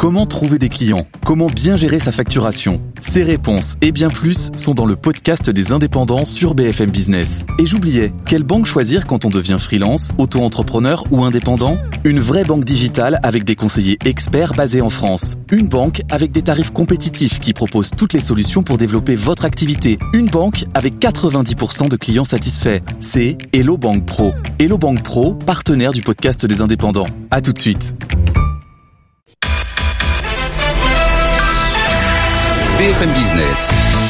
Comment trouver des clients? Comment bien gérer sa facturation? Ces réponses et bien plus sont dans le podcast des indépendants sur BFM Business. Et j'oubliais, quelle banque choisir quand on devient freelance, auto-entrepreneur ou indépendant? Une vraie banque digitale avec des conseillers experts basés en France. Une banque avec des tarifs compétitifs qui propose toutes les solutions pour développer votre activité. Une banque avec 90% de clients satisfaits. C'est Hello Bank Pro. Hello Bank Pro, partenaire du podcast des indépendants. À tout de suite. BFM Business,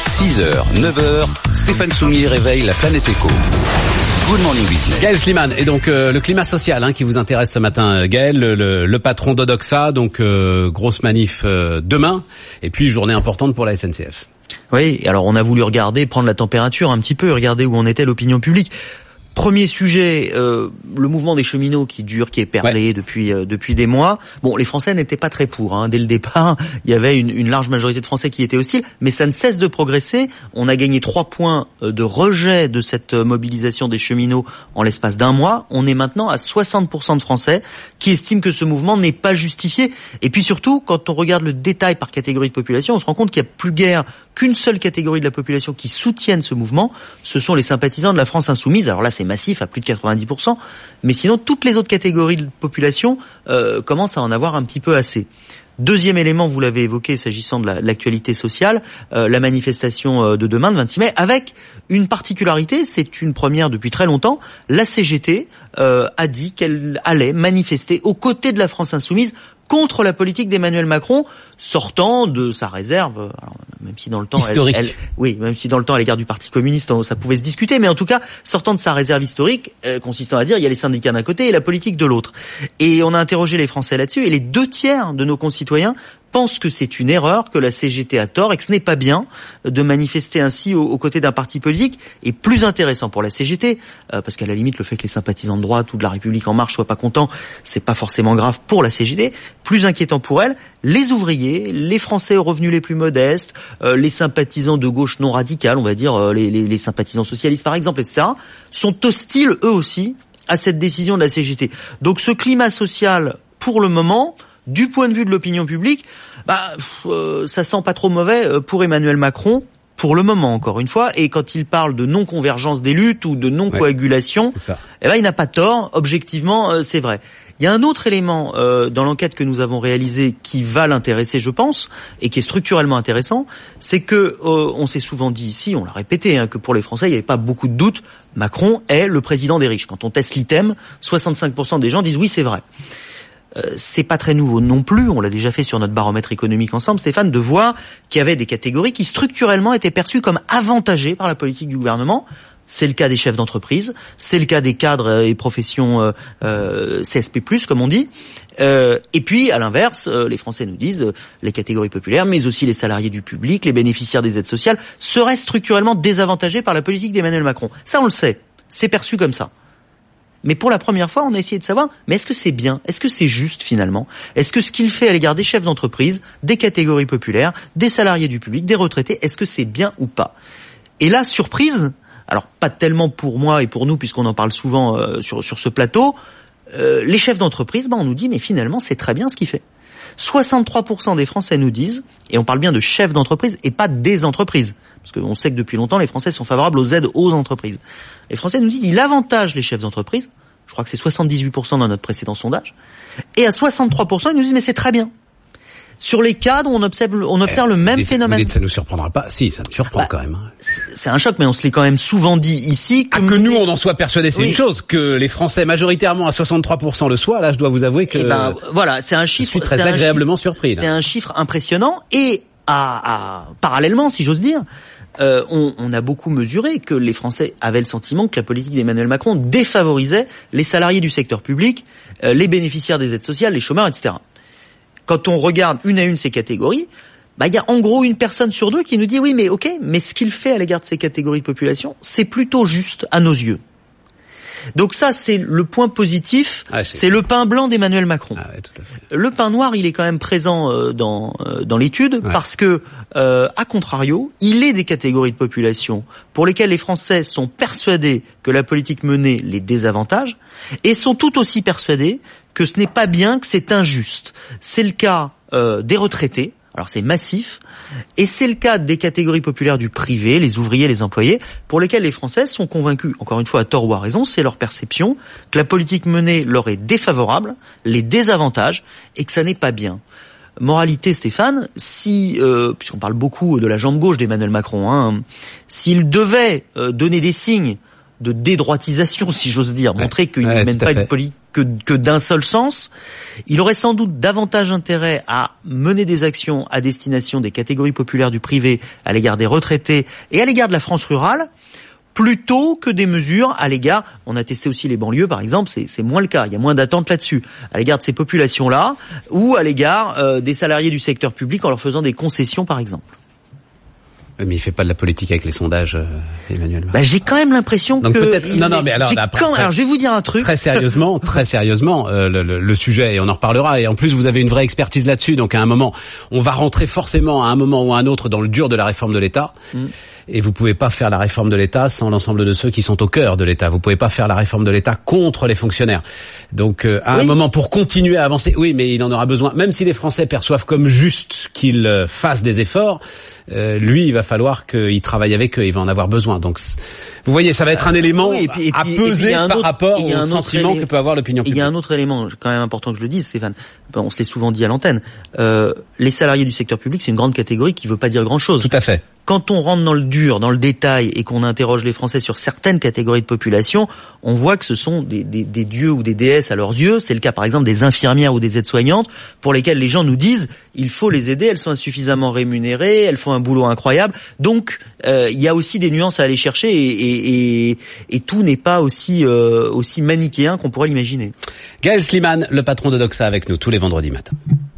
6h, 9h, Stéphane Soumier réveille la planète éco. Good morning business. Gaël Slimane, et donc le climat social qui vous intéresse ce matin, Gaël, le patron d'Odoxa, donc grosse manif demain, et puis journée importante pour la SNCF. Oui, alors on a voulu prendre la température un petit peu, regarder où en était l'opinion publique. Premier sujet, le mouvement des cheminots qui est perlé depuis des mois. Bon, les Français n'étaient pas très pour. Dès le départ, il y avait une large majorité de Français qui étaient hostiles, mais ça ne cesse de progresser. On a gagné 3 points de rejet de cette mobilisation des cheminots en l'espace d'un mois. On est maintenant à 60% de Français qui estiment que ce mouvement n'est pas justifié. Et puis surtout, quand on regarde le détail par catégorie de population, on se rend compte qu'il n'y a plus guère qu'une seule catégorie de la population qui soutienne ce mouvement. Ce sont les sympathisants de la France insoumise. Alors là, c'est massif à plus de 90%, mais sinon toutes les autres catégories de population commencent à en avoir un petit peu assez. Deuxième élément, vous l'avez évoqué s'agissant de l'actualité sociale, la manifestation de demain, le 26 mai, avec une particularité, c'est une première depuis très longtemps, la CGT a dit qu'elle allait manifester aux côtés de la France insoumise contre la politique d'Emmanuel Macron, sortant de sa réserve, alors, même si dans le temps historique. Même si dans le temps à l'égard du Parti communiste ça pouvait se discuter, mais en tout cas sortant de sa réserve historique, consistant à dire il y a les syndicats d'un côté et la politique de l'autre. Et on a interrogé les Français là-dessus, et les 2/3 de nos concitoyens pensent que c'est une erreur, que la CGT a tort et que ce n'est pas bien de manifester ainsi aux côtés d'un parti politique. Et plus intéressant pour la CGT, parce qu'à la limite le fait que les sympathisants de droite ou de la République en marche soient pas contents, c'est pas forcément grave pour la CGT. Plus inquiétant pour elle, les ouvriers, les Français aux revenus les plus modestes, les sympathisants de gauche non radicale, on va dire les sympathisants socialistes par exemple, etc., sont hostiles eux aussi à cette décision de la CGT. Donc ce climat social, pour le moment, du point de vue de l'opinion publique, ça sent pas trop mauvais pour Emmanuel Macron, pour le moment encore une fois, et quand il parle de non-convergence des luttes ou de non-coagulation, il n'a pas tort, objectivement c'est vrai. Il y a un autre élément dans l'enquête que nous avons réalisée qui va l'intéresser, je pense, et qui est structurellement intéressant, c'est que on s'est souvent dit ici, on l'a répété, que pour les Français, il n'y avait pas beaucoup de doutes, Macron est le président des riches. Quand on teste l'item, 65% des gens disent oui, c'est vrai. C'est pas très nouveau non plus, on l'a déjà fait sur notre baromètre économique ensemble, Stéphane, de voir qu'il y avait des catégories qui structurellement étaient perçues comme avantagées par la politique du gouvernement. C'est le cas des chefs d'entreprise, c'est le cas des cadres et professions CSP+, comme on dit. Et puis, à l'inverse, les Français nous disent, les catégories populaires, mais aussi les salariés du public, les bénéficiaires des aides sociales, seraient structurellement désavantagés par la politique d'Emmanuel Macron. Ça, on le sait, c'est perçu comme ça. Mais pour la première fois, on a essayé de savoir, mais est-ce que c'est bien? Est-ce que c'est juste finalement? Est-ce que ce qu'il fait à l'égard des chefs d'entreprise, des catégories populaires, des salariés du public, des retraités, est-ce que c'est bien ou pas? Et là, surprise, alors pas tellement pour moi et pour nous, puisqu'on en parle souvent sur ce plateau, les chefs d'entreprise, on nous dit, mais finalement, c'est très bien ce qu'il fait. 63% des Français nous disent, et on parle bien de chefs d'entreprise et pas des entreprises, parce qu'on sait que depuis longtemps, les Français sont favorables aux aides aux entreprises. Les Français nous disent, il avantage les chefs d'entreprise, je crois que c'est 78% dans notre précédent sondage, et à 63%, ils nous disent, mais c'est très bien. Sur les cadres, on observe le même phénomène. Vous dites, ça nous surprendra pas? Si, ça nous surprend quand même. C'est un choc, mais on se l'est quand même souvent dit ici. Que nous, on en soit persuadés, c'est une chose. Que les Français, majoritairement à 63% le soient, là, je dois vous avouer que voilà, c'est un chiffre. Je suis très agréablement surpris. C'est un chiffre impressionnant. Et parallèlement, si j'ose dire, on a beaucoup mesuré que les Français avaient le sentiment que la politique d'Emmanuel Macron défavorisait les salariés du secteur public, les bénéficiaires des aides sociales, les chômeurs, etc. Quand on regarde une à une ces catégories, il y a en gros une personne sur deux qui nous dit oui, mais ok, mais ce qu'il fait à l'égard de ces catégories de population, c'est plutôt juste à nos yeux. Donc ça, c'est le point positif, c'est le pain blanc d'Emmanuel Macron. Ah ouais, tout à fait. Le pain noir, il est quand même présent dans l'étude, parce que, à contrario, il est des catégories de population pour lesquelles les Français sont persuadés que la politique menée les désavantage, et sont tout aussi persuadés que ce n'est pas bien, que c'est injuste. C'est le cas des retraités. Alors c'est massif, et c'est le cas des catégories populaires du privé, les ouvriers, les employés, pour lesquels les Français sont convaincus, encore une fois à tort ou à raison, c'est leur perception, que la politique menée leur est défavorable, les désavantage, et que ça n'est pas bien. Moralité, Stéphane, si, puisqu'on parle beaucoup de la jambe gauche d'Emmanuel Macron, s'il devait donner des signes de dédroitisation, si j'ose dire, montrer qu'il ne mène pas une politique que d'un seul sens, il aurait sans doute davantage intérêt à mener des actions à destination des catégories populaires du privé, à l'égard des retraités et à l'égard de la France rurale, plutôt que des mesures à l'égard, on a testé aussi les banlieues par exemple, c'est moins le cas, il y a moins d'attentes là-dessus, à l'égard de ces populations-là, ou à l'égard des salariés du secteur public en leur faisant des concessions par exemple. Mais il fait pas de la politique avec les sondages, Emmanuel Macron. J'ai quand même l'impression donc que... peut-être... Non, mais alors je vais vous dire un truc. Très sérieusement, le sujet, et on en reparlera, et en plus vous avez une vraie expertise là-dessus, donc à un moment, on va rentrer forcément à un moment ou à un autre dans le dur de la réforme de l'État, et vous pouvez pas faire la réforme de l'État sans l'ensemble de ceux qui sont au cœur de l'État. Vous pouvez pas faire la réforme de l'État contre les fonctionnaires. Donc un moment, pour continuer à avancer, oui, mais il en aura besoin, même si les Français perçoivent comme juste qu'ils fassent des efforts, lui, il va falloir qu'il travaille avec eux, il va en avoir besoin. Donc, vous voyez, ça va être un élément à peser par rapport au sentiment que peut avoir l'opinion publique. Il y a un autre élément, quand même important que je le dise, Stéphane, on se l'est souvent dit à l'antenne, les salariés du secteur public, c'est une grande catégorie qui veut pas dire grand-chose. Tout à fait. Quand on rentre dans le dur, dans le détail, et qu'on interroge les Français sur certaines catégories de population, on voit que ce sont des dieux ou des déesses à leurs yeux. C'est le cas par exemple des infirmières ou des aides-soignantes, pour lesquelles les gens nous disent il faut les aider, elles sont insuffisamment rémunérées, elles font un boulot incroyable. Donc il y a aussi des nuances à aller chercher, et tout n'est pas aussi manichéen qu'on pourrait l'imaginer. Gaël Sliman, le patron de Doxa, avec nous tous les vendredis matins.